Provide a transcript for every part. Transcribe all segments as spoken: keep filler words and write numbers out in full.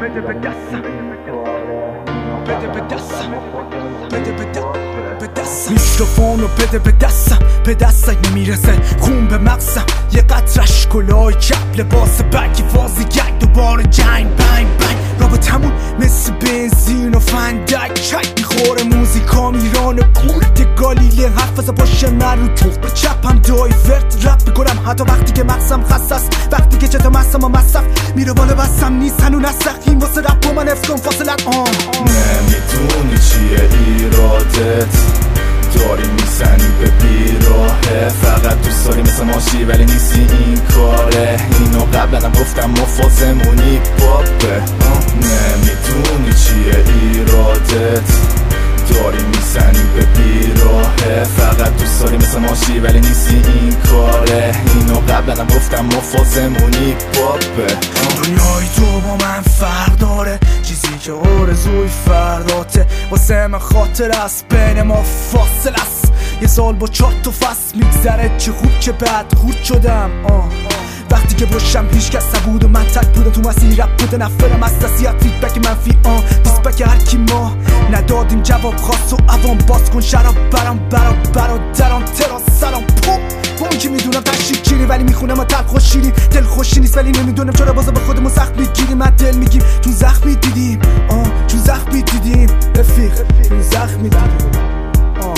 بده به دستم بده به دستم بده به دستم میکروفونو بده به دستم به دست اگه میرسه خون به مغزم یه قطرش کلاه کپ لباس برگی فازی یک دوباره جنگ بنگ بنگ رابطمون مثل بنزین و فندک چک میخوره موزیکام ایران قورت گالیله حرف از پاش من رو توخ به چپم دایورت رپ میکنم حتی وقتی که مغزم خسته است وقتی که چتا مستم و مصرف میره بالا بستم نیست هنو نستخیم واسه رپ و من افت کن فاصلت آن نمیدونی چیه ایرادت داری میزنی به بیراهه فقط دوست داری مثل ماشی ولی نیستی این کاره اینو قبلنم گفتم مفازمونی بابه نمیدونی چیه ایرادت داری میزنی به بیراهه فقط دوست داری مثل ماشی ولی نیستی این کاره اینو قبلنم گفتم مفازمونی بابه دنیای تو با من فرق داره چیزی که آرزوی فرداته واسه من خاطر است بین ما فاصل است یه سال با چهار تا فصل میگذره چه خوب چه بد خورد شدم آه. وقتی که باشم هیچ کس نبود و من تک بودم تو مسیر رپ بوده نفرم از تسیحت فیدبک منفی آن دیسبک هر کی ما ندادیم جواب خاص و عوام باز کن شراب برام برا برادران تراس سلام پوم با اون که میدونم تشریک چیری ولی میخونم و تلخ خوش شیرین دل خوشی نیست ولی نمیدونم چرا بازا به خودمون سخت میگیریم من دل میگیم چون زخمی دیدیم آه چون زخمی دیدیم رفیق چون زخمی دیدیم آه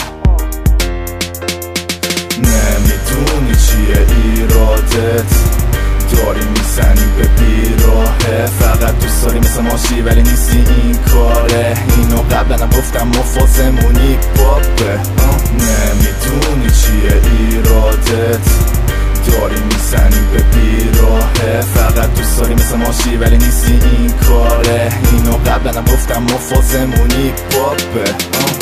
نمیدونی چیه ایرادت داری میزنی به بیراهه فقط دوست داری مثل ماشی ولی نیستی این کاره اینو قبلنم گفتم مفازمونی بابه نمیدونی چیه ایرادت داری میزنی به بیراهه فقط دوست داری مثل ماشی ولی نیستی این کاره اینو قبلنم گفتم مفازمونی بابه